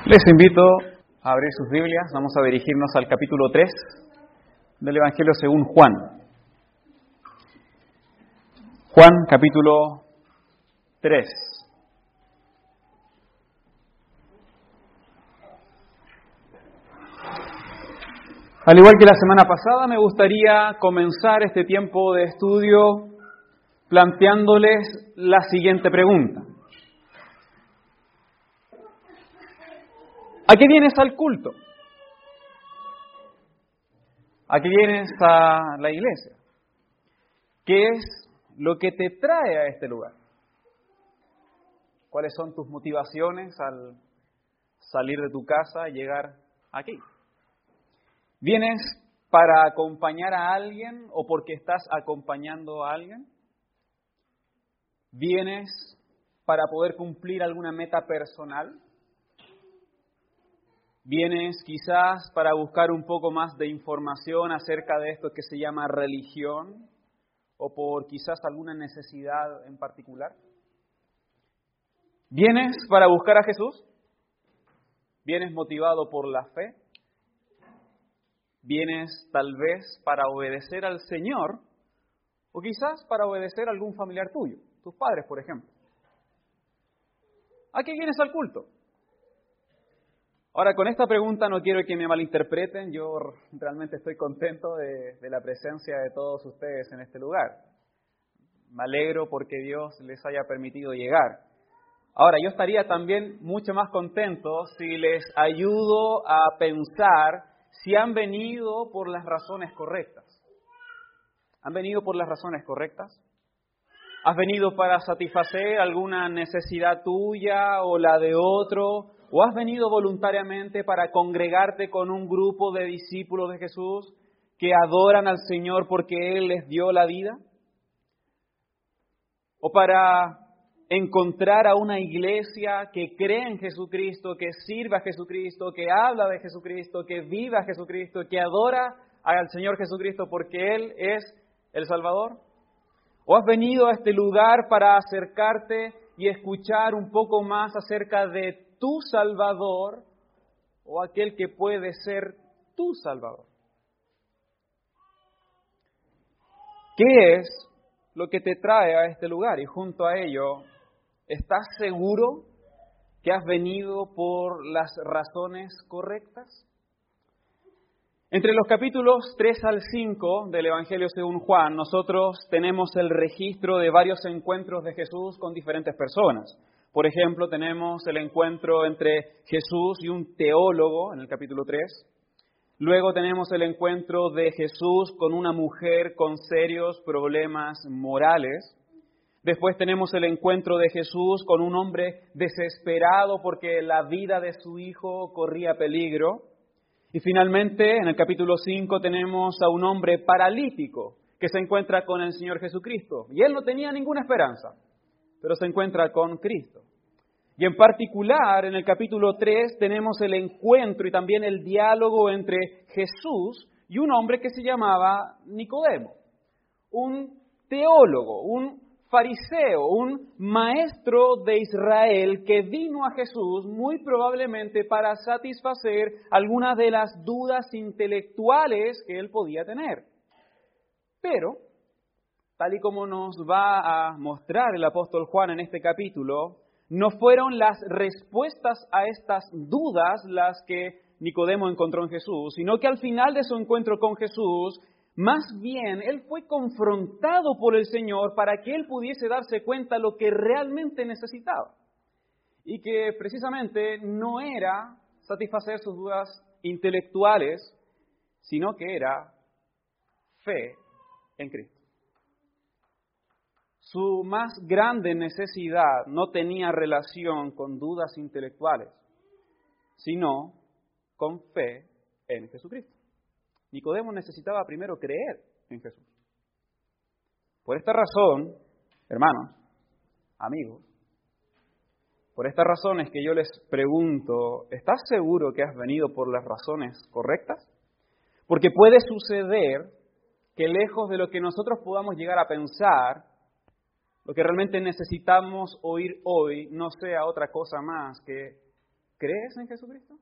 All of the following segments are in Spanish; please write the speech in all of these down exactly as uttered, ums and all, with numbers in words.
Les invito a abrir sus Biblias. Vamos a dirigirnos al capítulo tres del Evangelio según Juan. Juan, capítulo tres. Al igual que la semana pasada, me gustaría comenzar este tiempo de estudio planteándoles la siguiente pregunta. ¿A qué vienes al culto? ¿A qué vienes a la iglesia? ¿Qué es lo que te trae a este lugar? ¿Cuáles son tus motivaciones al salir de tu casa y llegar aquí? ¿Vienes para acompañar a alguien o porque estás acompañando a alguien? ¿Vienes para poder cumplir alguna meta personal? ¿Vienes quizás para buscar un poco más de información acerca de esto que se llama religión? ¿O por quizás alguna necesidad en particular? ¿Vienes para buscar a Jesús? ¿Vienes motivado por la fe? ¿Vienes tal vez para obedecer al Señor? ¿O quizás para obedecer a algún familiar tuyo? Tus padres, por ejemplo. ¿A qué vienes al culto? Ahora, con esta pregunta no quiero que me malinterpreten. Yo realmente estoy contento de, de la presencia de todos ustedes en este lugar. Me alegro porque Dios les haya permitido llegar. Ahora, yo estaría también mucho más contento si les ayudo a pensar si han venido por las razones correctas. ¿Han venido por las razones correctas? ¿Has venido para satisfacer alguna necesidad tuya o la de otro? ¿O has venido voluntariamente para congregarte con un grupo de discípulos de Jesús que adoran al Señor porque Él les dio la vida? ¿O para encontrar a una iglesia que cree en Jesucristo, que sirve a Jesucristo, que habla de Jesucristo, que vive a Jesucristo, que adora al Señor Jesucristo porque Él es el Salvador? ¿O has venido a este lugar para acercarte y escuchar un poco más acerca de tu Salvador o aquel que puede ser tu Salvador? ¿Qué es lo que te trae a este lugar? Y junto a ello, ¿estás seguro que has venido por las razones correctas? Entre los capítulos tres al cinco del Evangelio según Juan, nosotros tenemos el registro de varios encuentros de Jesús con diferentes personas. Por ejemplo, tenemos el encuentro entre Jesús y un teólogo en el capítulo tres. Luego tenemos el encuentro de Jesús con una mujer con serios problemas morales. Después tenemos el encuentro de Jesús con un hombre desesperado porque la vida de su hijo corría peligro. Y finalmente, en el capítulo cinco tenemos a un hombre paralítico que se encuentra con el Señor Jesucristo. Y él no tenía ninguna esperanza, pero se encuentra con Cristo. Y en particular, en el capítulo tres tenemos el encuentro y también el diálogo entre Jesús y un hombre que se llamaba Nicodemo, un teólogo, un fariseo, un maestro de Israel que vino a Jesús muy probablemente para satisfacer algunas de las dudas intelectuales que él podía tener. Pero, tal y como nos va a mostrar el apóstol Juan en este capítulo, no fueron las respuestas a estas dudas las que Nicodemo encontró en Jesús, sino que al final de su encuentro con Jesús, más bien, él fue confrontado por el Señor para que él pudiese darse cuenta de lo que realmente necesitaba. Y que precisamente no era satisfacer sus dudas intelectuales, sino que era fe en Cristo. Su más grande necesidad no tenía relación con dudas intelectuales, sino con fe en Jesucristo. Nicodemo necesitaba primero creer en Jesús. Por esta razón, hermanos, amigos, por esta razón es que yo les pregunto, ¿estás seguro que has venido por las razones correctas? Porque puede suceder que lejos de lo que nosotros podamos llegar a pensar, lo que realmente necesitamos oír hoy no sea otra cosa más que ¿Crees en Jesucristo?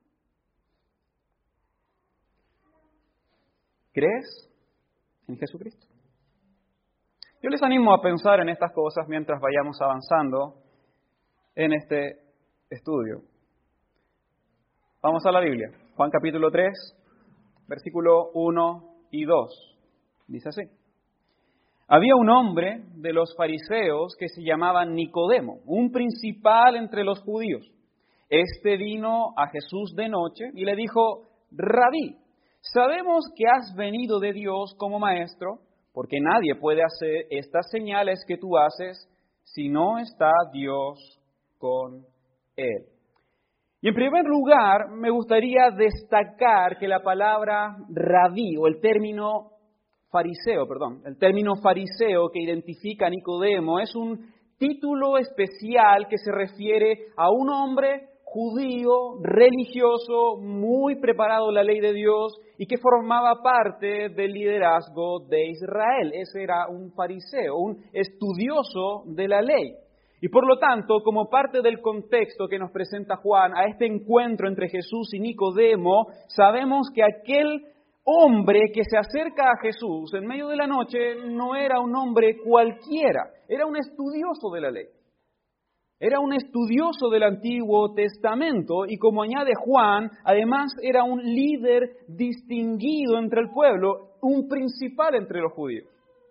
¿Crees en Jesucristo? Yo les animo a pensar en estas cosas mientras vayamos avanzando en este estudio. Vamos a la Biblia. Juan capítulo tres, versículo uno y dos. Dice así. Había un hombre de los fariseos que se llamaba Nicodemo, un principal entre los judíos. Este vino a Jesús de noche y le dijo, Rabí, sabemos que has venido de Dios como maestro, porque nadie puede hacer estas señales que tú haces si no está Dios con él. Y en primer lugar, me gustaría destacar que la palabra rabí, o el término fariseo, perdón, el término fariseo que identifica a Nicodemo es un título especial que se refiere a un hombre judío, religioso, muy preparado en la ley de Dios y que formaba parte del liderazgo de Israel. Ese era un fariseo, un estudioso de la ley. Y por lo tanto, como parte del contexto que nos presenta Juan a este encuentro entre Jesús y Nicodemo, sabemos que aquel hombre que se acerca a Jesús en medio de la noche no era un hombre cualquiera, era un estudioso de la ley. Era un estudioso del Antiguo Testamento y, como añade Juan, además era un líder distinguido entre el pueblo, un principal entre los judíos.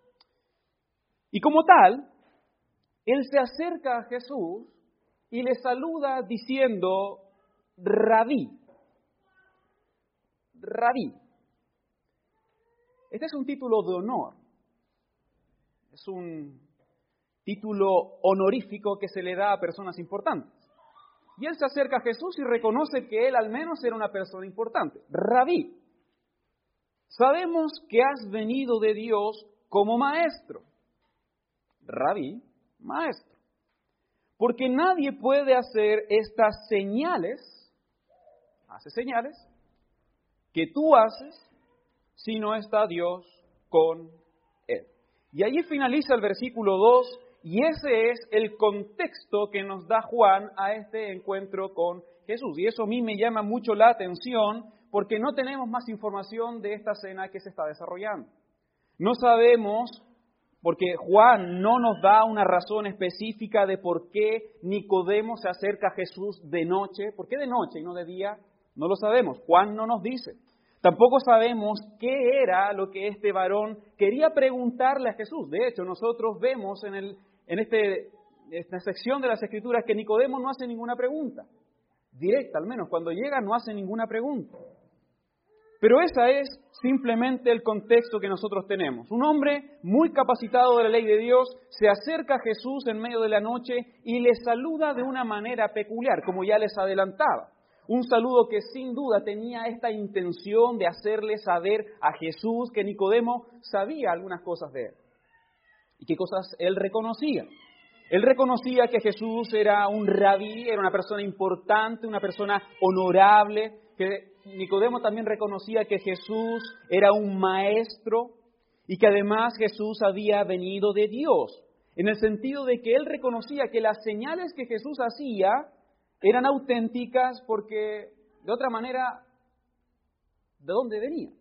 Y como tal, él se acerca a Jesús y le saluda diciendo, Rabí, Rabí. Este es un título de honor, es un título honorífico que se le da a personas importantes. Y él se acerca a Jesús y reconoce que él al menos era una persona importante. Rabí, sabemos que has venido de Dios como maestro. Rabí, maestro. Porque nadie puede hacer estas señales, hace señales, que tú haces si no está Dios con él. Y allí finaliza el versículo dos. Y ese es el contexto que nos da Juan a este encuentro con Jesús. Y eso a mí me llama mucho la atención porque no tenemos más información de esta cena que se está desarrollando. No sabemos, porque Juan no nos da una razón específica de por qué Nicodemo se acerca a Jesús de noche. ¿Por qué de noche y no de día? No lo sabemos. Juan no nos dice. Tampoco sabemos qué era lo que este varón quería preguntarle a Jesús. De hecho, nosotros vemos en, el, en este, esta sección de las Escrituras que Nicodemo no hace ninguna pregunta. Directa, al menos, cuando llega no hace ninguna pregunta. Pero ese es simplemente el contexto que nosotros tenemos. Un hombre muy capacitado de la ley de Dios se acerca a Jesús en medio de la noche y le saluda de una manera peculiar, como ya les adelantaba. Un saludo que sin duda tenía esta intención de hacerle saber a Jesús que Nicodemo sabía algunas cosas de él. ¿Y qué cosas él reconocía? Él reconocía que Jesús era un rabí, era una persona importante, una persona honorable, que Nicodemo también reconocía que Jesús era un maestro y que además Jesús había venido de Dios, en el sentido de que él reconocía que las señales que Jesús hacía eran auténticas porque, de otra manera, ¿de dónde venía?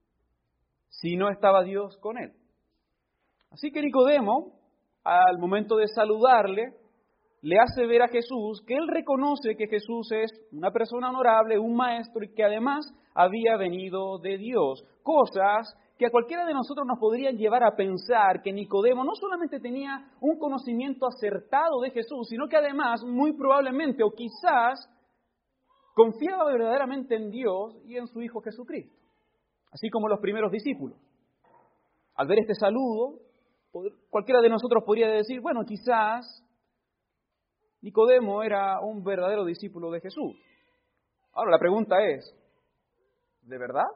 Si no estaba Dios con él. Así que Nicodemo, al momento de saludarle, le hace ver a Jesús que él reconoce que Jesús es una persona honorable, un maestro y que además había venido de Dios. Cosas que a cualquiera de nosotros nos podrían llevar a pensar que Nicodemo no solamente tenía un conocimiento acertado de Jesús, sino que además, muy probablemente o quizás, confiaba verdaderamente en Dios y en su Hijo Jesucristo, así como los primeros discípulos. Al ver este saludo, cualquiera de nosotros podría decir, bueno, quizás Nicodemo era un verdadero discípulo de Jesús. Ahora, la pregunta es, ¿de verdad?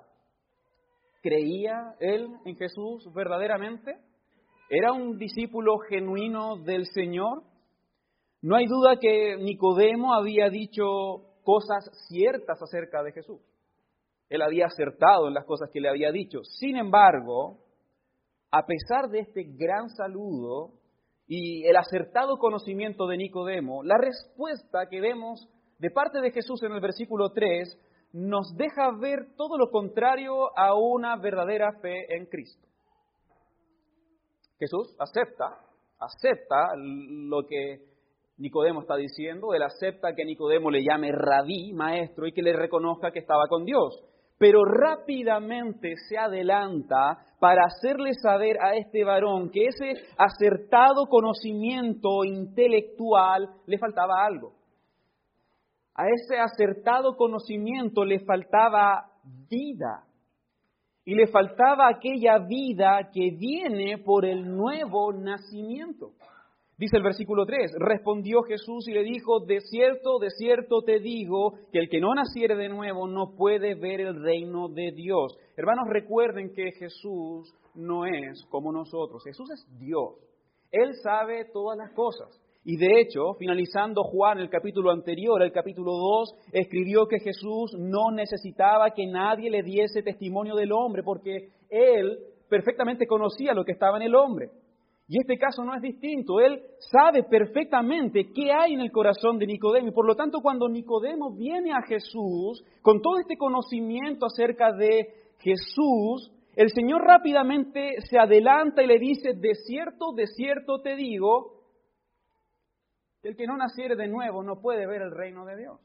¿Creía él en Jesús verdaderamente? ¿Era un discípulo genuino del Señor? No hay duda que Nicodemo había dicho cosas ciertas acerca de Jesús. Él había acertado en las cosas que le había dicho. Sin embargo, a pesar de este gran saludo y el acertado conocimiento de Nicodemo, la respuesta que vemos de parte de Jesús en el versículo tres, nos deja ver todo lo contrario a una verdadera fe en Cristo. Jesús acepta, acepta lo que Nicodemo está diciendo, él acepta que Nicodemo le llame rabí, maestro, y que le reconozca que estaba con Dios. Pero rápidamente se adelanta para hacerle saber a este varón que ese acertado conocimiento intelectual le faltaba algo. A ese acertado conocimiento le faltaba vida. Y le faltaba aquella vida que viene por el nuevo nacimiento. Dice el versículo tres, respondió Jesús y le dijo, de cierto, de cierto te digo, que el que no naciere de nuevo no puede ver el reino de Dios. Hermanos, recuerden que Jesús no es como nosotros. Jesús es Dios. Él sabe todas las cosas. Y de hecho, finalizando Juan, el capítulo anterior, el capítulo dos, escribió que Jesús no necesitaba que nadie le diese testimonio del hombre, porque Él perfectamente conocía lo que estaba en el hombre. Y este caso no es distinto. Él sabe perfectamente qué hay en el corazón de Nicodemo. Y por lo tanto, cuando Nicodemo viene a Jesús, con todo este conocimiento acerca de Jesús, el Señor rápidamente se adelanta y le dice, de cierto, de cierto te digo, que el que no naciere de nuevo no puede ver el reino de Dios.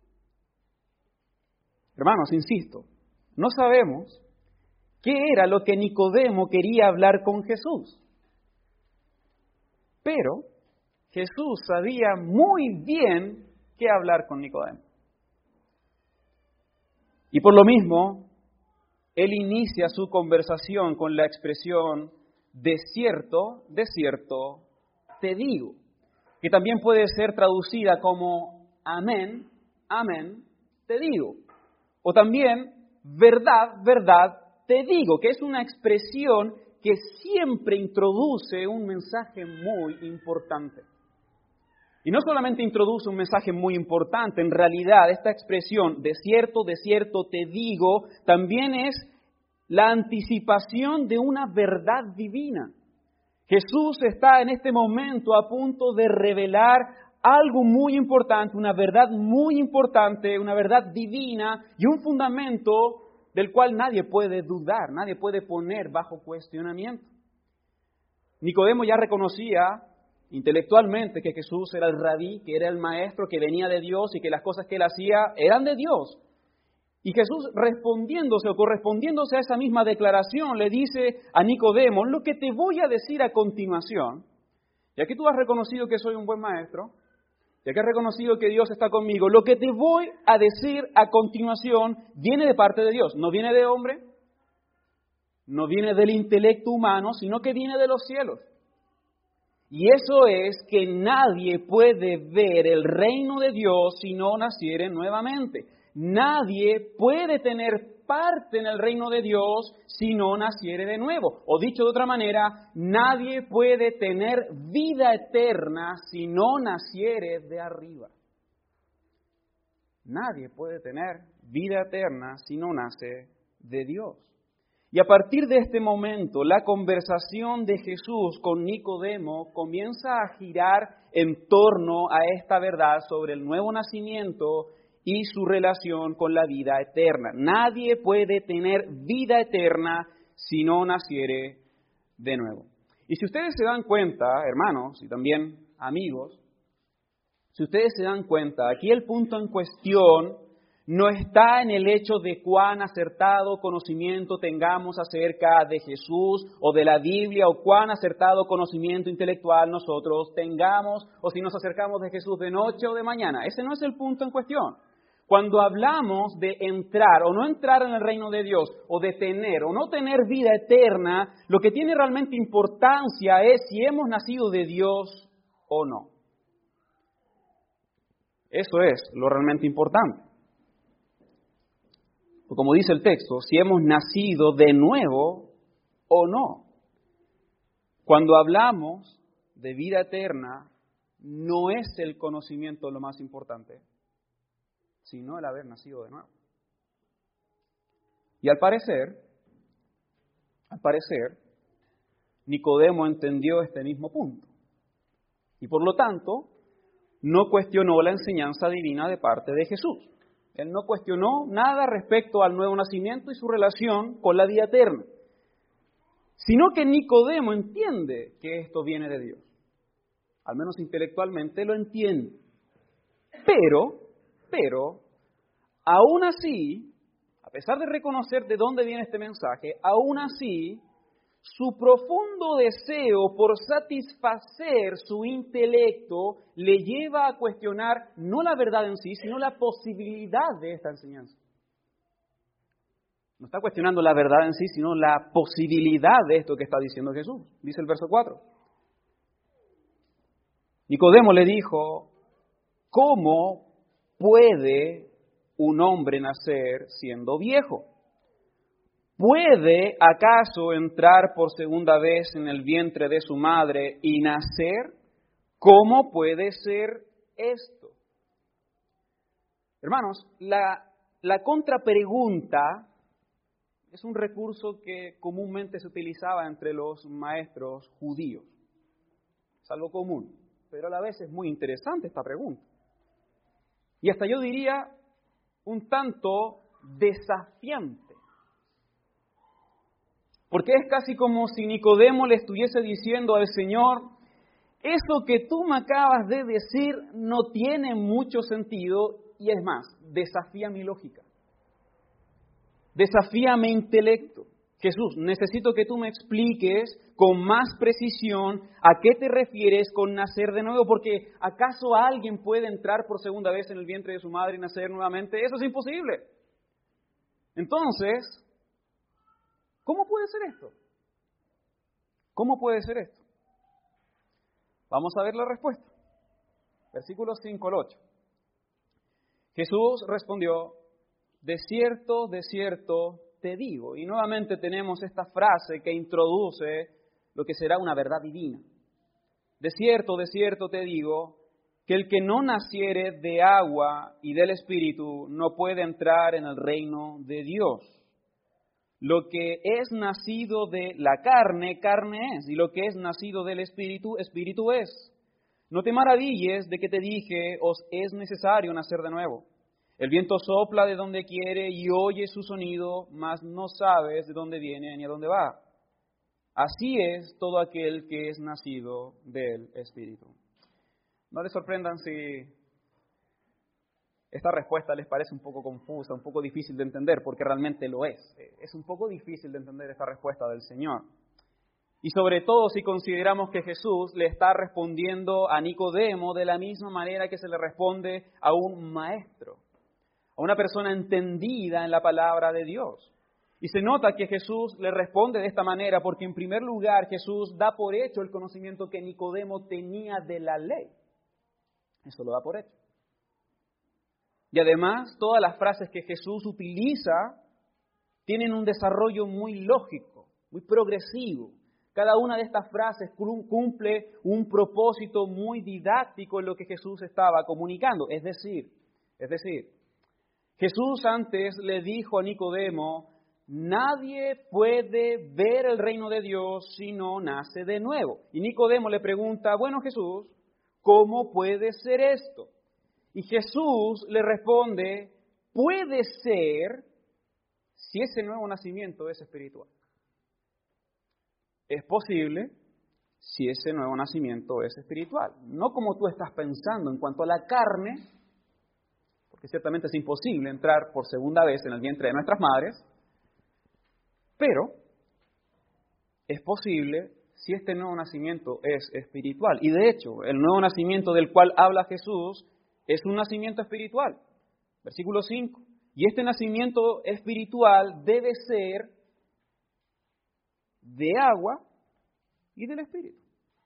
Hermanos, insisto, no sabemos qué era lo que Nicodemo quería hablar con Jesús. Pero Jesús sabía muy bien qué hablar con Nicodemo. Y por lo mismo, él inicia su conversación con la expresión, de cierto, de cierto, te digo, que también puede ser traducida como amén, amén, te digo. O también, verdad, verdad, te digo, que es una expresión que siempre introduce un mensaje muy importante. Y no solamente introduce un mensaje muy importante, en realidad esta expresión, de cierto, de cierto te digo, también es la anticipación de una verdad divina. Jesús está en este momento a punto de revelar algo muy importante, una verdad muy importante, una verdad divina y un fundamento del cual nadie puede dudar, nadie puede poner bajo cuestionamiento. Nicodemo ya reconocía intelectualmente que Jesús era el rabí, que era el maestro, que venía de Dios y que las cosas que él hacía eran de Dios. Y Jesús, respondiéndose o correspondiéndose a esa misma declaración, le dice a Nicodemo, lo que te voy a decir a continuación, ya que tú has reconocido que soy un buen maestro, ya que has reconocido que Dios está conmigo, lo que te voy a decir a continuación viene de parte de Dios, no viene de hombre, no viene del intelecto humano, sino que viene de los cielos. Y eso es que nadie puede ver el reino de Dios si no naciere nuevamente. Nadie puede tener parte en el reino de Dios si no naciere de nuevo. O dicho de otra manera, nadie puede tener vida eterna si no naciere de arriba. Nadie puede tener vida eterna si no nace de Dios. Y a partir de este momento, la conversación de Jesús con Nicodemo comienza a girar en torno a esta verdad sobre el nuevo nacimiento y su relación con la vida eterna. Nadie puede tener vida eterna si no naciere de nuevo. Y si ustedes se dan cuenta, hermanos y también amigos, si ustedes se dan cuenta, aquí el punto en cuestión no está en el hecho de cuán acertado conocimiento tengamos acerca de Jesús o de la Biblia, o cuán acertado conocimiento intelectual nosotros tengamos, o si nos acercamos de Jesús de noche o de mañana. Ese no es el punto en cuestión. Cuando hablamos de entrar o no entrar en el reino de Dios, o de tener o no tener vida eterna, lo que tiene realmente importancia es si hemos nacido de Dios o no. Eso es lo realmente importante. Como dice el texto, si hemos nacido de nuevo o no. Cuando hablamos de vida eterna, no es el conocimiento lo más importante, sino el haber nacido de nuevo. Y al parecer, al parecer, Nicodemo entendió este mismo punto. Y por lo tanto, no cuestionó la enseñanza divina de parte de Jesús. Él no cuestionó nada respecto al nuevo nacimiento y su relación con la vida eterna, sino que Nicodemo entiende que esto viene de Dios. Al menos intelectualmente lo entiende. Pero, pero, aún así, a pesar de reconocer de dónde viene este mensaje, aún así, su profundo deseo por satisfacer su intelecto le lleva a cuestionar no la verdad en sí, sino la posibilidad de esta enseñanza. No está cuestionando la verdad en sí, sino la posibilidad de esto que está diciendo Jesús. Dice el verso cuatro. Nicodemo le dijo, ¿cómo puede un hombre nacer siendo viejo? ¿Puede acaso entrar por segunda vez en el vientre de su madre y nacer? ¿Cómo puede ser esto? Hermanos, la, la contrapregunta es un recurso que comúnmente se utilizaba entre los maestros judíos. Es algo común, pero a la vez es muy interesante esta pregunta. Y hasta yo diría un tanto desafiante. Porque es casi como si Nicodemo le estuviese diciendo al Señor, eso que tú me acabas de decir no tiene mucho sentido y es más, desafía mi lógica. Desafía mi intelecto. Jesús, necesito que tú me expliques con más precisión a qué te refieres con nacer de nuevo, porque ¿acaso alguien puede entrar por segunda vez en el vientre de su madre y nacer nuevamente? Eso es imposible. Entonces, ¿cómo puede ser esto? ¿Cómo puede ser esto? Vamos a ver la respuesta. Versículos cinco al ocho. Jesús respondió, de cierto, de cierto te digo. Y nuevamente tenemos esta frase que introduce lo que será una verdad divina. De cierto, de cierto te digo, que el que no naciere de agua y del Espíritu no puede entrar en el reino de Dios. Lo que es nacido de la carne, carne es, y lo que es nacido del Espíritu, Espíritu es. No te maravilles de que te dije, os es necesario nacer de nuevo. El viento sopla de donde quiere y oye su sonido, mas no sabes de dónde viene ni a dónde va. Así es todo aquel que es nacido del Espíritu. No les sorprendan si esta respuesta les parece un poco confusa, un poco difícil de entender, porque realmente lo es. Es un poco difícil de entender esta respuesta del Señor. Y sobre todo si consideramos que Jesús le está respondiendo a Nicodemo de la misma manera que se le responde a un maestro, a una persona entendida en la palabra de Dios. Y se nota que Jesús le responde de esta manera porque en primer lugar Jesús da por hecho el conocimiento que Nicodemo tenía de la ley. Eso lo da por hecho. Y además, todas las frases que Jesús utiliza tienen un desarrollo muy lógico, muy progresivo. Cada una de estas frases cumple un propósito muy didáctico en lo que Jesús estaba comunicando. Es decir, es decir, Jesús antes le dijo a Nicodemo, nadie puede ver el reino de Dios si no nace de nuevo. Y Nicodemo le pregunta, bueno Jesús, ¿cómo puede ser esto? Y Jesús le responde, puede ser si ese nuevo nacimiento es espiritual. Es posible si ese nuevo nacimiento es espiritual. No como tú estás pensando en cuanto a la carne, porque ciertamente es imposible entrar por segunda vez en el vientre de nuestras madres, pero es posible si este nuevo nacimiento es espiritual. Y de hecho, el nuevo nacimiento del cual habla Jesús es un nacimiento espiritual. Versículo cinco. Y este nacimiento espiritual debe ser de agua y del Espíritu.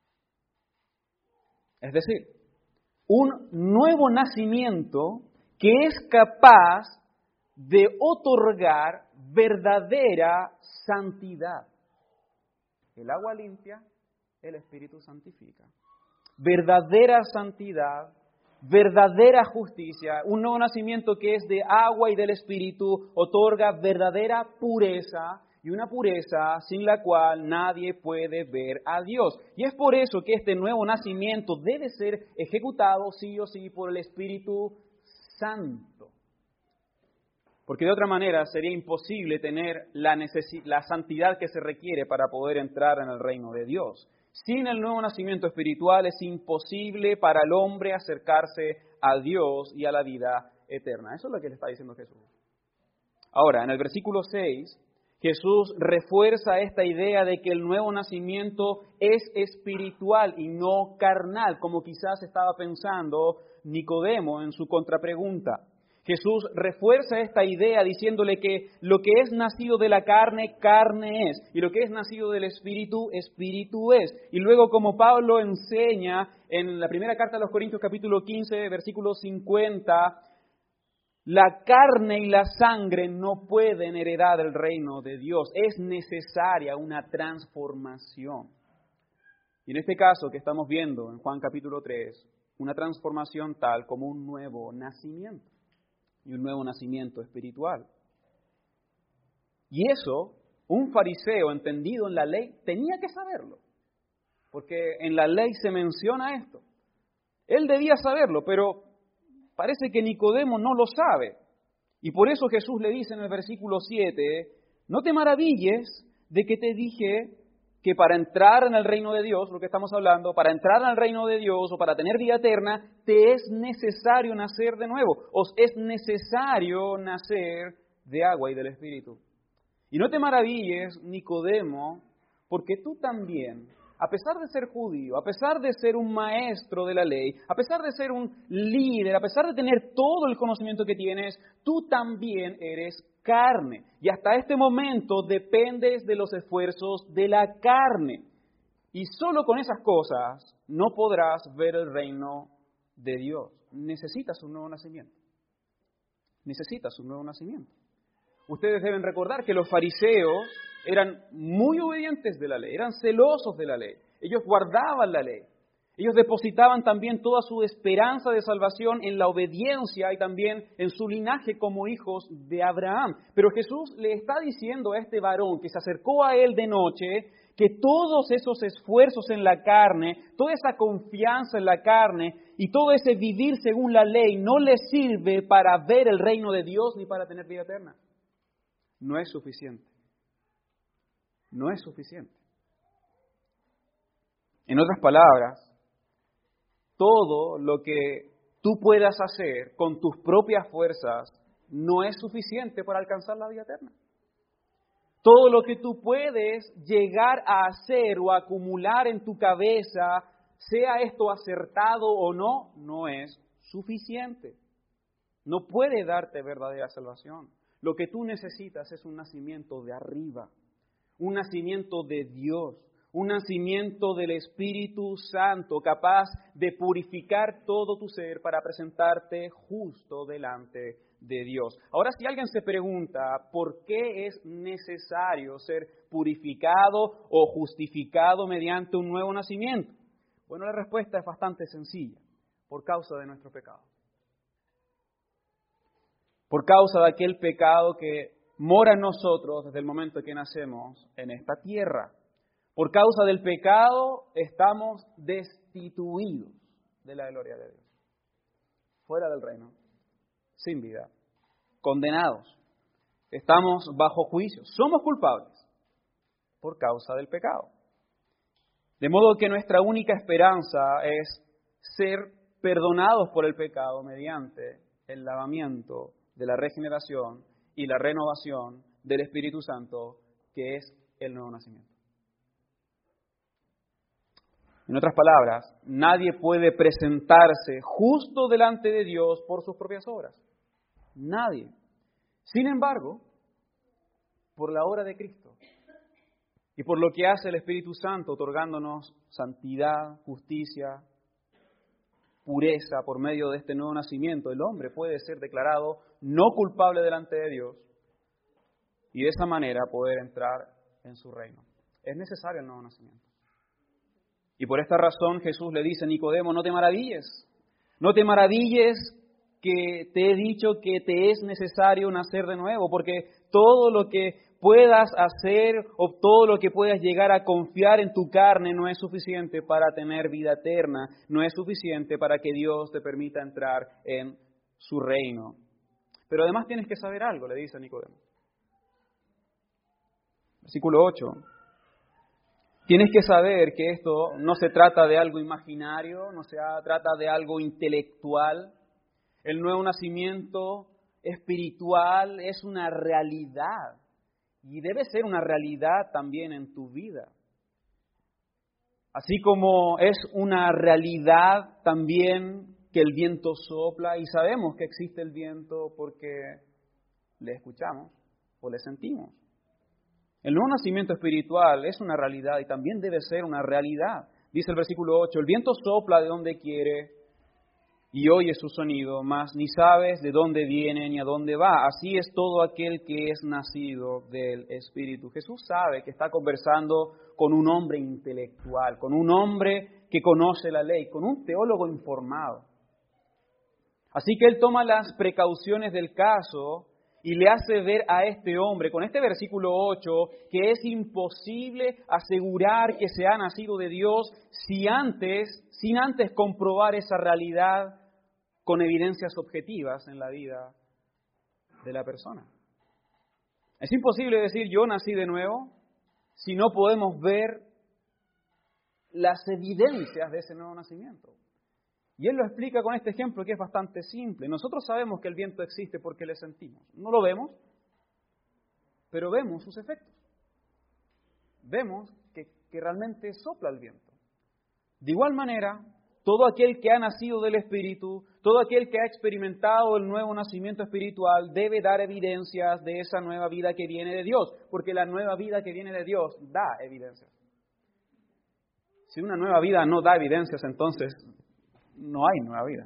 Es decir, un nuevo nacimiento que es capaz de otorgar verdadera santidad. El agua limpia, el Espíritu santifica. Verdadera santidad, verdadera justicia. Un nuevo nacimiento que es de agua y del Espíritu otorga verdadera pureza y una pureza sin la cual nadie puede ver a Dios. Y es por eso que este nuevo nacimiento debe ser ejecutado sí o sí por el Espíritu Santo. Porque de otra manera sería imposible tener la, necesi- la santidad que se requiere para poder entrar en el reino de Dios. Sin el nuevo nacimiento espiritual es imposible para el hombre acercarse a Dios y a la vida eterna. Eso es lo que le está diciendo Jesús. Ahora, en el versículo seis, Jesús refuerza esta idea de que el nuevo nacimiento es espiritual y no carnal, como quizás estaba pensando Nicodemo en su contrapregunta. Jesús refuerza esta idea diciéndole que lo que es nacido de la carne, carne es, y lo que es nacido del Espíritu, Espíritu es. Y luego, como Pablo enseña en la primera carta a los Corintios capítulo quince, versículo cincuenta, la carne y la sangre no pueden heredar el reino de Dios. Es necesaria una transformación. Y en este caso que estamos viendo en Juan capítulo tres, una transformación tal como un nuevo nacimiento. Y un nuevo nacimiento espiritual. Y eso, un fariseo entendido en la ley tenía que saberlo. Porque en la ley se menciona esto. Él debía saberlo, pero parece que Nicodemo no lo sabe. Y por eso Jesús le dice en el versículo siete, no te maravilles de que te dije que para entrar en el reino de Dios, lo que estamos hablando, para entrar en el reino de Dios o para tener vida eterna, te es necesario nacer de nuevo. Os es necesario nacer de agua y del Espíritu. Y no te maravilles, Nicodemo, porque tú también, a pesar de ser judío, a pesar de ser un maestro de la ley, a pesar de ser un líder, a pesar de tener todo el conocimiento que tienes, tú también eres carne. Y hasta este momento dependes de los esfuerzos de la carne. Y solo con esas cosas no podrás ver el reino de Dios. Necesitas un nuevo nacimiento. Necesitas un nuevo nacimiento. Ustedes deben recordar que los fariseos eran muy obedientes de la ley, eran celosos de la ley. Ellos guardaban la ley. Ellos depositaban también toda su esperanza de salvación en la obediencia y también en su linaje como hijos de Abraham. Pero Jesús le está diciendo a este varón que se acercó a él de noche que todos esos esfuerzos en la carne, toda esa confianza en la carne y todo ese vivir según la ley no le sirve para ver el reino de Dios ni para tener vida eterna. No es suficiente. No es suficiente. En otras palabras, todo lo que tú puedas hacer con tus propias fuerzas no es suficiente para alcanzar la vida eterna. Todo lo que tú puedes llegar a hacer o acumular en tu cabeza, sea esto acertado o no, no es suficiente. No puede darte verdadera salvación. Lo que tú necesitas es un nacimiento de arriba, un nacimiento de Dios, un nacimiento del Espíritu Santo capaz de purificar todo tu ser para presentarte justo delante de Dios. Ahora, si alguien se pregunta por qué es necesario ser purificado o justificado mediante un nuevo nacimiento, bueno, la respuesta es bastante sencilla, por causa de nuestro pecado. Por causa de aquel pecado que mora en nosotros desde el momento en que nacemos en esta tierra. Por causa del pecado estamos destituidos de la gloria de Dios. Fuera del reino, sin vida, condenados. Estamos bajo juicio, somos culpables por causa del pecado. De modo que nuestra única esperanza es ser perdonados por el pecado mediante el lavamiento de la regeneración y la renovación del Espíritu Santo, que es el nuevo nacimiento. En otras palabras, nadie puede presentarse justo delante de Dios por sus propias obras. Nadie. Sin embargo, por la obra de Cristo y por lo que hace el Espíritu Santo, otorgándonos santidad, justicia, pureza por medio de este nuevo nacimiento, el hombre puede ser declarado no culpable delante de Dios y de esa manera poder entrar en su reino. Es necesario el nuevo nacimiento. Y por esta razón Jesús le dice a Nicodemo, no te maravilles, no te maravilles que te he dicho que te es necesario nacer de nuevo, porque todo lo que puedas hacer o todo lo que puedas llegar a confiar en tu carne no es suficiente para tener vida eterna, no es suficiente para que Dios te permita entrar en su reino. Pero además tienes que saber algo, le dice a Nicodemo. Versículo ocho. Tienes que saber que esto no se trata de algo imaginario, no se trata de algo intelectual. El nuevo nacimiento espiritual es una realidad y debe ser una realidad también en tu vida. Así como es una realidad también que el viento sopla y sabemos que existe el viento porque le escuchamos o le sentimos. El nuevo nacimiento espiritual es una realidad y también debe ser una realidad. Dice el versículo ocho, el viento sopla de donde quiere y oye su sonido, mas ni sabes de dónde viene ni a dónde va. Así es todo aquel que es nacido del Espíritu. Jesús sabe que está conversando con un hombre intelectual, con un hombre que conoce la ley, con un teólogo informado. Así que él toma las precauciones del caso y le hace ver a este hombre, con este versículo ocho, que es imposible asegurar que se ha nacido de Dios si antes, sin antes comprobar esa realidad con evidencias objetivas en la vida de la persona. Es imposible decir yo nací de nuevo si no podemos ver las evidencias de ese nuevo nacimiento. Y él lo explica con este ejemplo que es bastante simple. Nosotros sabemos que el viento existe porque le sentimos. No lo vemos, pero vemos sus efectos. Vemos que, que realmente sopla el viento. De igual manera, todo aquel que ha nacido del Espíritu, todo aquel que ha experimentado el nuevo nacimiento espiritual, debe dar evidencias de esa nueva vida que viene de Dios, porque la nueva vida que viene de Dios da evidencias. Si una nueva vida no da evidencias, entonces no hay nueva vida.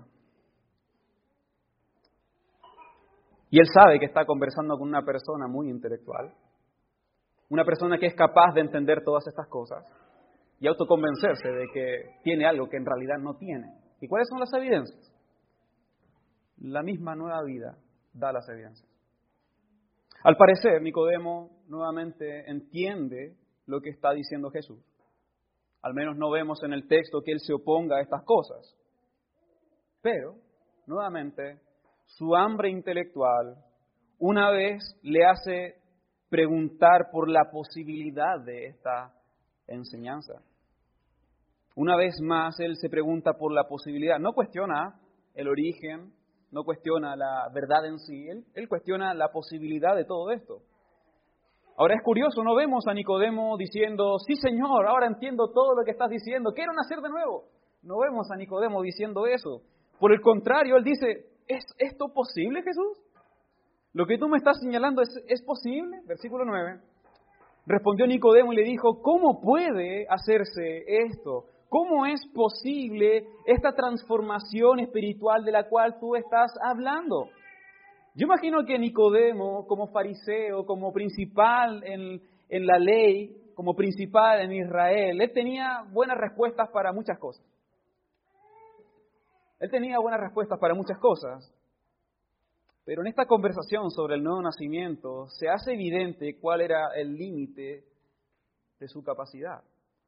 Y él sabe que está conversando con una persona muy intelectual, una persona que es capaz de entender todas estas cosas y autoconvencerse de que tiene algo que en realidad no tiene. ¿Y cuáles son las evidencias? La misma nueva vida da las evidencias. Al parecer, Nicodemo nuevamente entiende lo que está diciendo Jesús. Al menos no vemos en el texto que él se oponga a estas cosas. Pero, nuevamente, su hambre intelectual una vez le hace preguntar por la posibilidad de esta enseñanza. Una vez más, él se pregunta por la posibilidad. No cuestiona el origen, no cuestiona la verdad en sí, él, él cuestiona la posibilidad de todo esto. Ahora es curioso, no vemos a Nicodemo diciendo, sí Señor, ahora entiendo todo lo que estás diciendo, quiero nacer de nuevo. No vemos a Nicodemo diciendo eso. Por el contrario, él dice, ¿es esto posible, Jesús? Lo que tú me estás señalando, ¿es, ¿es posible? Versículo nueve. Respondió Nicodemo y le dijo, ¿cómo puede hacerse esto? ¿Cómo es posible esta transformación espiritual de la cual tú estás hablando? Yo imagino que Nicodemo, como fariseo, como principal en, en la ley, como principal en Israel, él tenía buenas respuestas para muchas cosas. Él tenía buenas respuestas para muchas cosas, pero en esta conversación sobre el nuevo nacimiento se hace evidente cuál era el límite de su capacidad.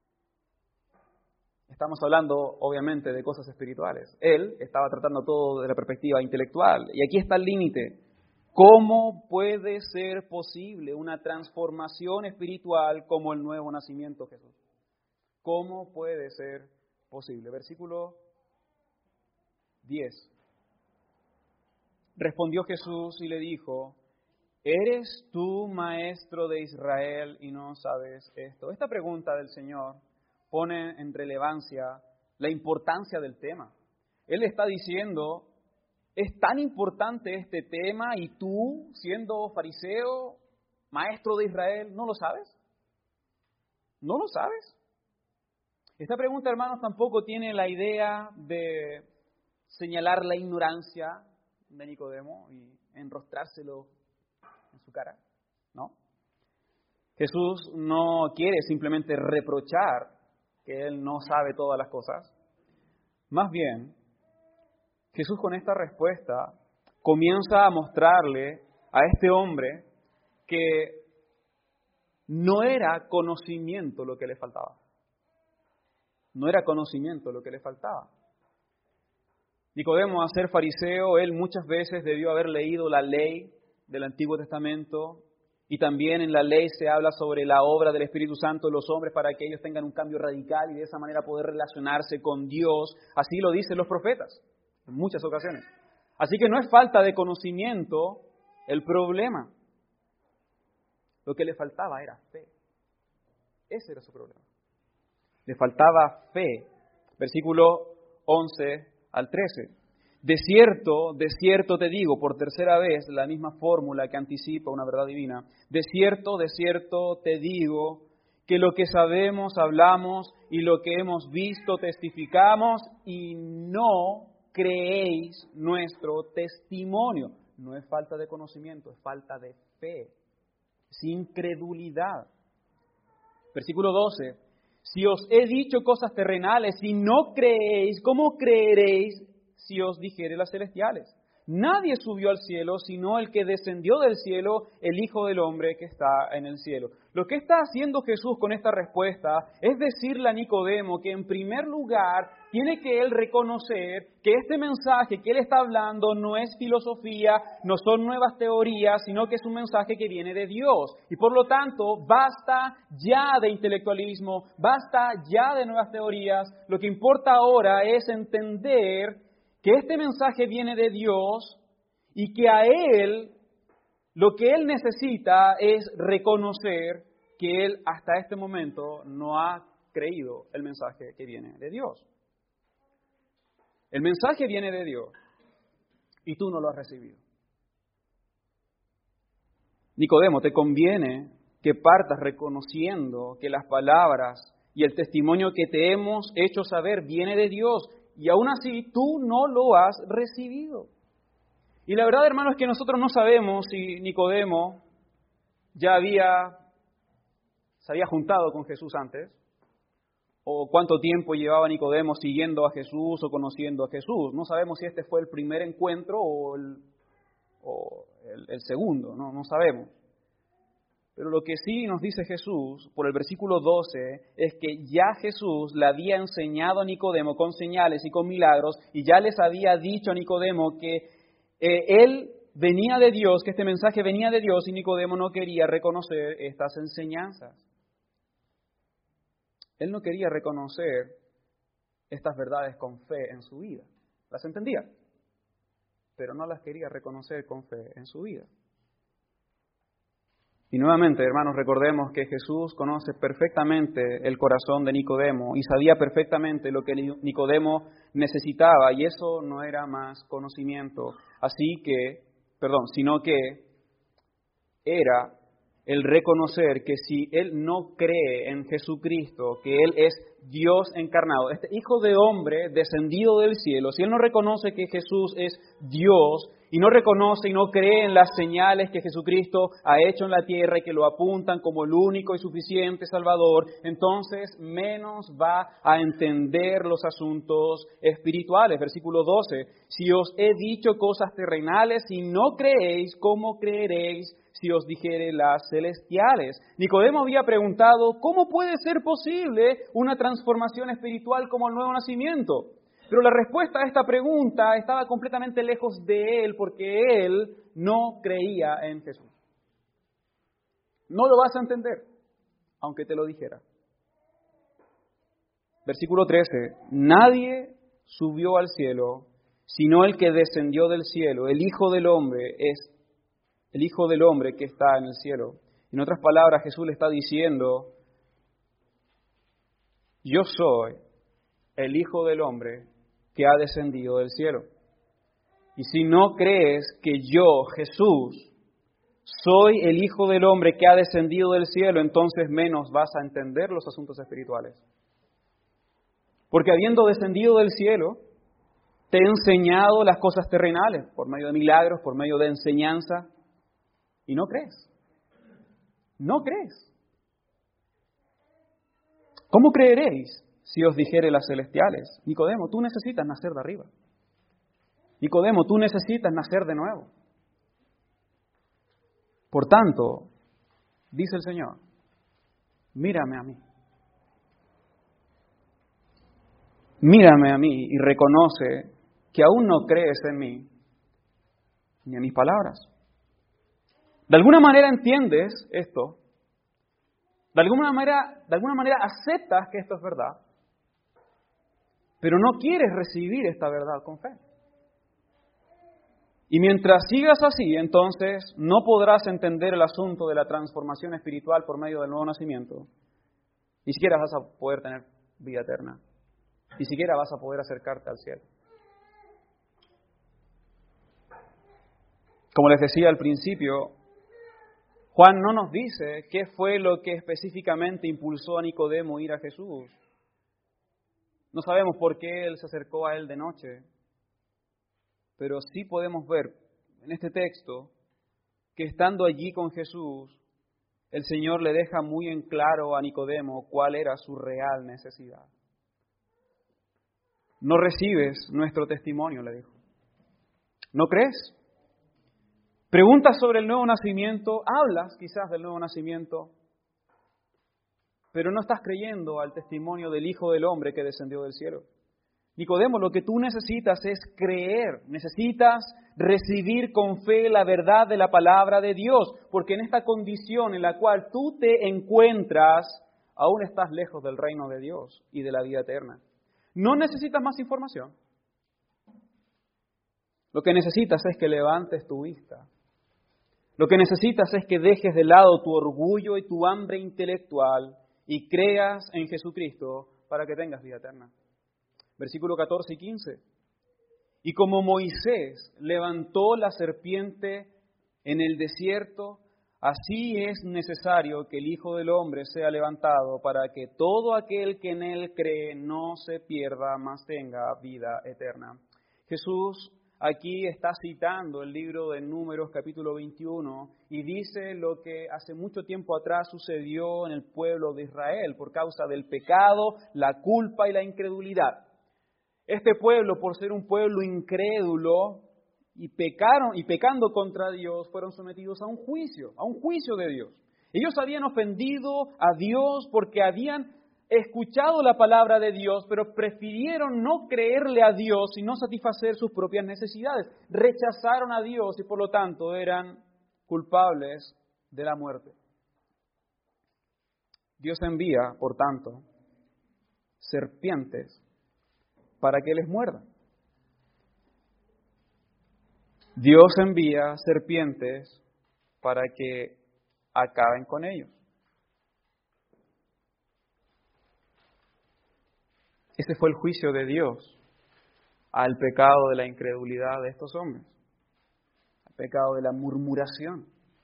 Estamos hablando, obviamente, de cosas espirituales. Él estaba tratando todo de la perspectiva intelectual, y aquí está el límite. ¿Cómo puede ser posible una transformación espiritual como el nuevo nacimiento, Jesús? ¿Cómo puede ser posible? Versículo diez. Respondió Jesús y le dijo, ¿eres tú maestro de Israel y no sabes esto? Esta pregunta del Señor pone en relevancia la importancia del tema. Él está diciendo, ¿es tan importante este tema y tú, siendo fariseo, maestro de Israel, no lo sabes? ¿No lo sabes? Esta pregunta, hermanos, tampoco tiene la idea de señalar la ignorancia de Nicodemo y enrostrárselo en su cara, ¿no? Jesús no quiere simplemente reprochar que él no sabe todas las cosas. Más bien, Jesús con esta respuesta comienza a mostrarle a este hombre que no era conocimiento lo que le faltaba. No era conocimiento lo que le faltaba. Nicodemo, a ser fariseo, él muchas veces debió haber leído la ley del Antiguo Testamento, y también en la ley se habla sobre la obra del Espíritu Santo en los hombres para que ellos tengan un cambio radical y de esa manera poder relacionarse con Dios. Así lo dicen los profetas en muchas ocasiones. Así que no es falta de conocimiento el problema. Lo que le faltaba era fe. Ese era su problema. Le faltaba fe. Versículo once al trece. De cierto, de cierto te digo, por tercera vez, la misma fórmula que anticipa una verdad divina. De cierto, de cierto te digo, que lo que sabemos hablamos y lo que hemos visto testificamos y no creéis nuestro testimonio. No es falta de conocimiento, es falta de fe, es incredulidad. Versículo doce. Si os he dicho cosas terrenales y no creéis, ¿cómo creeréis si os dijere las celestiales? Nadie subió al cielo, sino el que descendió del cielo, el Hijo del Hombre que está en el cielo. Lo que está haciendo Jesús con esta respuesta es decirle a Nicodemo que en primer lugar tiene que él reconocer que este mensaje que él está hablando no es filosofía, no son nuevas teorías, sino que es un mensaje que viene de Dios. Y por lo tanto, basta ya de intelectualismo, basta ya de nuevas teorías. Lo que importa ahora es entender que este mensaje viene de Dios y que a Él, lo que Él necesita es reconocer que Él hasta este momento no ha creído el mensaje que viene de Dios. El mensaje viene de Dios y tú no lo has recibido. Nicodemo, te conviene que partas reconociendo que las palabras y el testimonio que te hemos hecho saber viene de Dios. Y aún así tú no lo has recibido. Y la verdad, hermanos, es que nosotros no sabemos si Nicodemo ya había, se había juntado con Jesús antes, o cuánto tiempo llevaba Nicodemo siguiendo a Jesús o conociendo a Jesús. No sabemos si este fue el primer encuentro o el, o el, el segundo, no, no sabemos. Pero lo que sí nos dice Jesús, por el versículo doce, es que ya Jesús le había enseñado a Nicodemo con señales y con milagros, y ya les había dicho a Nicodemo que eh, él venía de Dios, que este mensaje venía de Dios, y Nicodemo no quería reconocer estas enseñanzas. Él no quería reconocer estas verdades con fe en su vida. Las entendía, pero no las quería reconocer con fe en su vida. Y nuevamente, hermanos, recordemos que Jesús conoce perfectamente el corazón de Nicodemo y sabía perfectamente lo que Nicodemo necesitaba, y eso no era más conocimiento. Así que, perdón, sino que era el reconocer que si él no cree en Jesucristo, que Él es Dios encarnado, este Hijo de hombre descendido del cielo, si él no reconoce que Jesús es Dios, y no reconoce y no cree en las señales que Jesucristo ha hecho en la tierra y que lo apuntan como el único y suficiente Salvador, entonces menos va a entender los asuntos espirituales. Versículo doce, si os he dicho cosas terrenales y no creéis, ¿cómo creeréis si os dijere las celestiales? Nicodemo había preguntado, ¿cómo puede ser posible una transformación espiritual como el nuevo nacimiento? Pero la respuesta a esta pregunta estaba completamente lejos de él, porque él no creía en Jesús. No lo vas a entender, aunque te lo dijera. Versículo trece, nadie subió al cielo, sino el que descendió del cielo. El Hijo del Hombre es el Hijo del Hombre que está en el cielo. En otras palabras, Jesús le está diciendo, yo soy el Hijo del Hombre que ha descendido del cielo. Y si no crees que yo, Jesús, soy el Hijo del Hombre que ha descendido del cielo, entonces menos vas a entender los asuntos espirituales. Porque habiendo descendido del cielo, te he enseñado las cosas terrenales, por medio de milagros, por medio de enseñanza, y no crees. No crees. ¿Cómo creeréis si os dijere las celestiales? Nicodemo, tú necesitas nacer de arriba. Nicodemo, tú necesitas nacer de nuevo. Por tanto, dice el Señor, mírame a mí. Mírame a mí y reconoce que aún no crees en mí ni en mis palabras. De alguna manera entiendes esto. De alguna manera, de alguna manera aceptas que esto es verdad. Pero no quieres recibir esta verdad con fe. Y mientras sigas así, entonces no podrás entender el asunto de la transformación espiritual por medio del nuevo nacimiento. Ni siquiera vas a poder tener vida eterna. Ni siquiera vas a poder acercarte al cielo. Como les decía al principio, Juan no nos dice qué fue lo que específicamente impulsó a Nicodemo a ir a Jesús. No sabemos por qué él se acercó a él de noche. Pero sí podemos ver en este texto que estando allí con Jesús, el Señor le deja muy en claro a Nicodemo cuál era su real necesidad. No recibes nuestro testimonio, le dijo. ¿No crees? Preguntas sobre el nuevo nacimiento, hablas quizás del nuevo nacimiento, pero no estás creyendo al testimonio del Hijo del Hombre que descendió del cielo. Nicodemo, lo que tú necesitas es creer, necesitas recibir con fe la verdad de la palabra de Dios, porque en esta condición en la cual tú te encuentras, aún estás lejos del reino de Dios y de la vida eterna. No necesitas más información. Lo que necesitas es que levantes tu vista. Lo que necesitas es que dejes de lado tu orgullo y tu hambre intelectual y creas en Jesucristo para que tengas vida eterna. Versículo catorce y quince. Y como Moisés levantó la serpiente en el desierto, así es necesario que el Hijo del Hombre sea levantado para que todo aquel que en él cree no se pierda, mas tenga vida eterna. Jesús aquí está citando el libro de Números capítulo veintiuno y dice lo que hace mucho tiempo atrás sucedió en el pueblo de Israel por causa del pecado, la culpa y la incredulidad. Este pueblo, por ser un pueblo incrédulo y pecaron y pecando contra Dios, fueron sometidos a un juicio, a un juicio de Dios. Ellos habían ofendido a Dios porque habían escuchado la palabra de Dios, pero prefirieron no creerle a Dios y no satisfacer sus propias necesidades. Rechazaron a Dios y por lo tanto eran culpables de la muerte. Dios envía, por tanto, serpientes para que les muerdan. Dios envía serpientes para que acaben con ellos. Ese fue el juicio de Dios al pecado de la incredulidad de estos hombres, al pecado de la murmuración.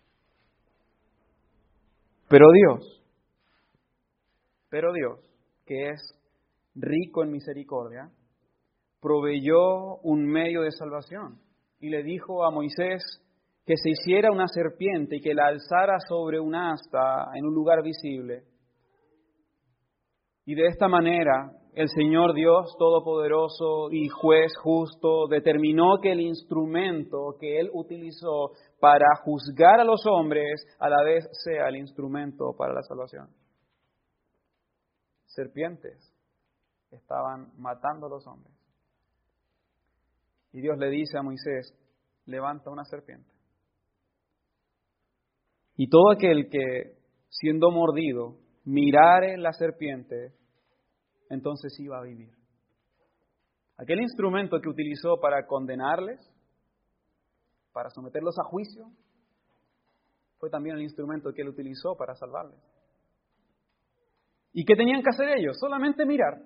Pero Dios, pero Dios, que es rico en misericordia, proveyó un medio de salvación y le dijo a Moisés que se hiciera una serpiente y que la alzara sobre un asta en un lugar visible. Y de esta manera el Señor Dios Todopoderoso y Juez justo determinó que el instrumento que Él utilizó para juzgar a los hombres a la vez sea el instrumento para la salvación. Serpientes estaban matando a los hombres. Y Dios le dice a Moisés, levanta una serpiente. Y todo aquel que, siendo mordido, mirare la serpiente, entonces iba a vivir. Aquel instrumento que utilizó para condenarles, para someterlos a juicio, fue también el instrumento que Él utilizó para salvarles. ¿Y qué tenían que hacer ellos? Solamente mirar.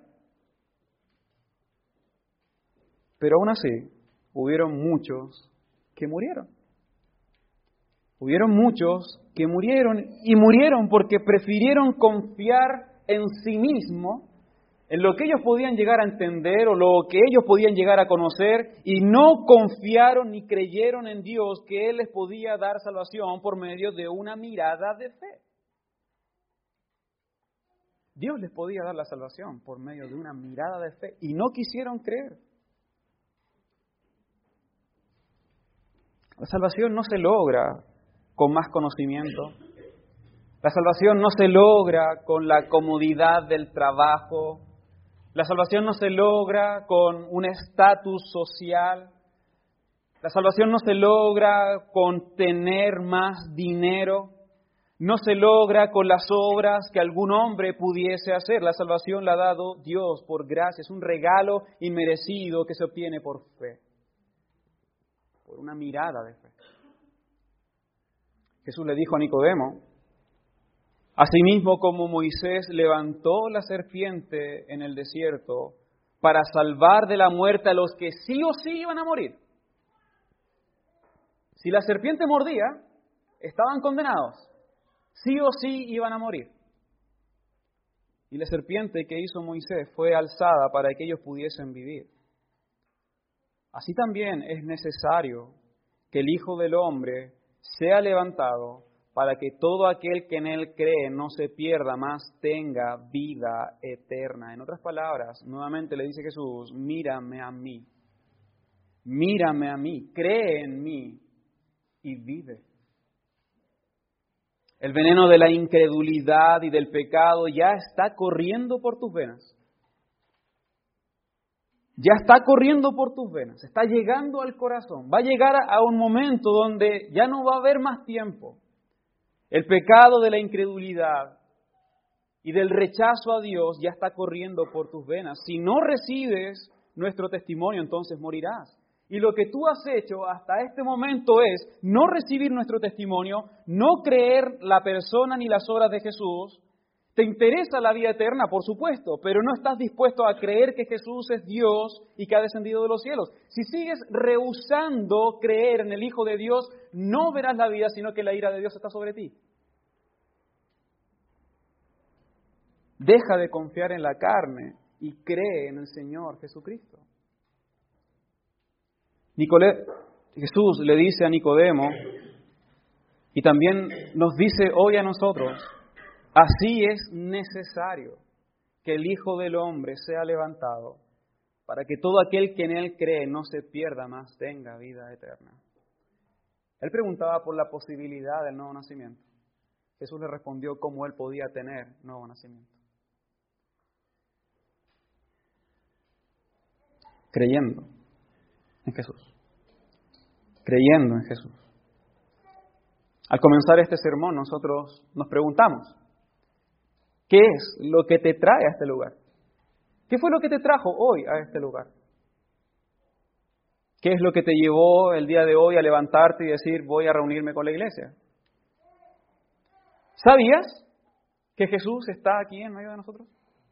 Pero aún así, hubieron muchos que murieron. Hubieron muchos que murieron y murieron porque prefirieron confiar en sí mismos, en lo que ellos podían llegar a entender o lo que ellos podían llegar a conocer y no confiaron ni creyeron en Dios que Él les podía dar salvación por medio de una mirada de fe. Dios les podía dar la salvación por medio de una mirada de fe y no quisieron creer. La salvación no se logra con más conocimiento. La salvación no se logra con la comodidad del trabajo. La salvación no se logra con un estatus social. La salvación no se logra con tener más dinero. No se logra con las obras que algún hombre pudiese hacer. La salvación la ha dado Dios por gracia. Es un regalo inmerecido que se obtiene por fe. Por una mirada de fe. Jesús le dijo a Nicodemo, asimismo como Moisés levantó la serpiente en el desierto para salvar de la muerte a los que sí o sí iban a morir. Si la serpiente mordía, estaban condenados. Sí o sí iban a morir. Y la serpiente que hizo Moisés fue alzada para que ellos pudiesen vivir. Así también es necesario que el Hijo del Hombre sea levantado para que todo aquel que en Él cree no se pierda, mas tenga vida eterna. En otras palabras, nuevamente le dice Jesús, mírame a mí, mírame a mí, cree en mí y vive. El veneno de la incredulidad y del pecado ya está corriendo por tus venas. Ya está corriendo por tus venas, está llegando al corazón. Va a llegar a un momento donde ya no va a haber más tiempo. El pecado de la incredulidad y del rechazo a Dios ya está corriendo por tus venas. Si no recibes nuestro testimonio, entonces morirás. Y lo que tú has hecho hasta este momento es no recibir nuestro testimonio, no creer la persona ni las obras de Jesús. Te interesa la vida eterna, por supuesto, pero no estás dispuesto a creer que Jesús es Dios y que ha descendido de los cielos. Si sigues rehusando creer en el Hijo de Dios, no verás la vida, sino que la ira de Dios está sobre ti. Deja de confiar en la carne y cree en el Señor Jesucristo. Nicole, Jesús le dice a Nicodemo, y también nos dice hoy a nosotros, así es necesario que el Hijo del Hombre sea levantado para que todo aquel que en Él cree no se pierda, mas tenga vida eterna. Él preguntaba por la posibilidad del nuevo nacimiento. Jesús le respondió cómo Él podía tener nuevo nacimiento. Creyendo en Jesús. Creyendo en Jesús. Al comenzar este sermón nosotros nos preguntamos, ¿qué es lo que te trae a este lugar? ¿Qué fue lo que te trajo hoy a este lugar? ¿Qué es lo que te llevó el día de hoy a levantarte y decir, voy a reunirme con la iglesia? ¿Sabías que Jesús está aquí en medio de nosotros?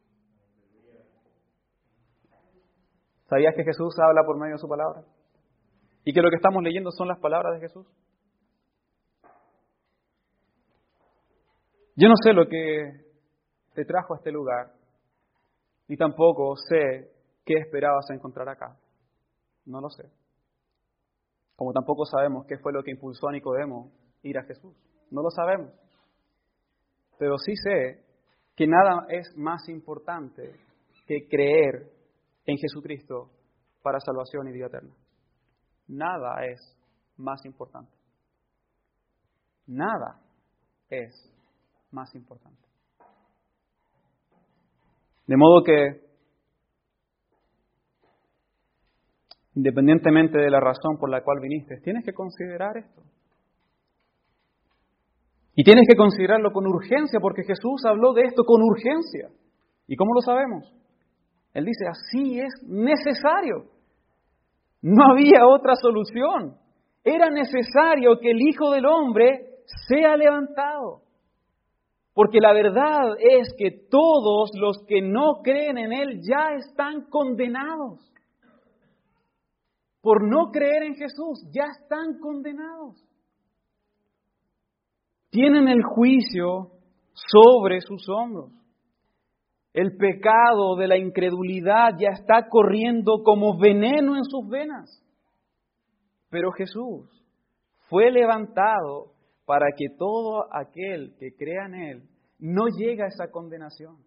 ¿Sabías que Jesús habla por medio de su palabra? ¿Y que lo que estamos leyendo son las palabras de Jesús? Yo no sé lo que te trajo a este lugar, ni tampoco sé qué esperabas encontrar acá. No lo sé. Como tampoco sabemos qué fue lo que impulsó a Nicodemo ir a Jesús. No lo sabemos. Pero sí sé que nada es más importante que creer en Jesucristo para salvación y vida eterna. Nada es más importante. Nada es más importante. De modo que, independientemente de la razón por la cual viniste, tienes que considerar esto. Y tienes que considerarlo con urgencia, porque Jesús habló de esto con urgencia. ¿Y cómo lo sabemos? Él dice, así es necesario. No había otra solución. Era necesario que el Hijo del Hombre sea levantado. Porque la verdad es que todos los que no creen en Él ya están condenados. Por no creer en Jesús, ya están condenados. Tienen el juicio sobre sus hombros. El pecado de la incredulidad ya está corriendo como veneno en sus venas. Pero Jesús fue levantado para que todo aquel que crea en Él no llegue a esa condenación,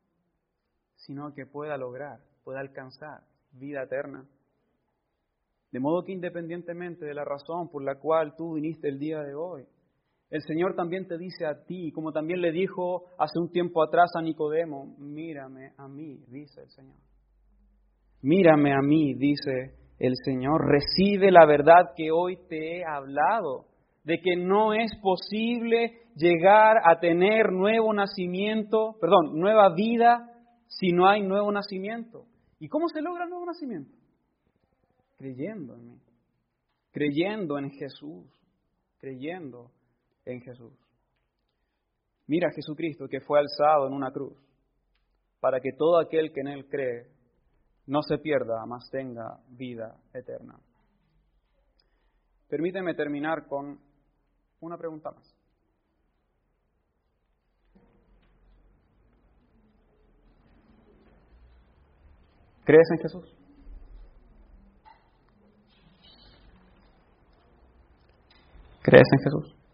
sino que pueda lograr, pueda alcanzar vida eterna. De modo que independientemente de la razón por la cual tú viniste el día de hoy, el Señor también te dice a ti, como también le dijo hace un tiempo atrás a Nicodemo, mírame a mí, dice el Señor. Mírame a mí, dice el Señor. Recibe la verdad que hoy te he hablado, de que no es posible llegar a tener nuevo nacimiento, perdón, nueva vida si no hay nuevo nacimiento. ¿Y cómo se logra el nuevo nacimiento? Creyendo en mí, creyendo en Jesús, creyendo en Jesús. Mira a Jesucristo que fue alzado en una cruz para que todo aquel que en Él cree no se pierda, mas tenga vida eterna. Permíteme terminar con una pregunta más. ¿Crees en Jesús? ¿Crees en Jesús?